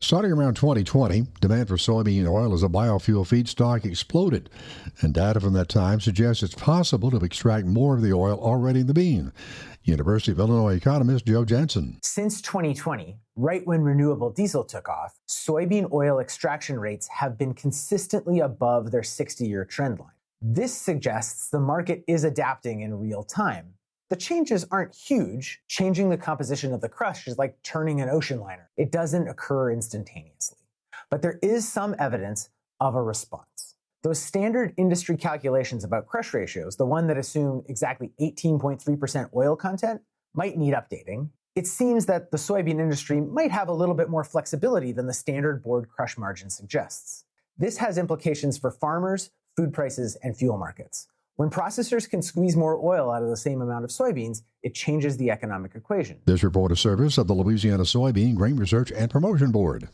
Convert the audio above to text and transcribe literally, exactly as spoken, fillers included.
Starting around twenty twenty, demand for soybean oil as a biofuel feedstock exploded, and data from that time suggests it's possible to extract more of the oil already in the bean. University of Illinois economist Joe Jensen. Since twenty twenty, right when renewable diesel took off, soybean oil extraction rates have been consistently above their sixty-year trend line. This suggests the market is adapting in real time. The changes aren't huge. Changing the composition of the crush is like turning an ocean liner. It doesn't occur instantaneously. But there is some evidence of a response. Those standard industry calculations about crush ratios, the one that assume exactly eighteen point three percent oil content, might need updating. It seems that the soybean industry might have a little bit more flexibility than the standard board crush margin suggests. This has implications for farmers, food prices, and fuel markets. When processors can squeeze more oil out of the same amount of soybeans, it changes the economic equation. This report is service of the Louisiana Soybean Grain Research and Promotion Board.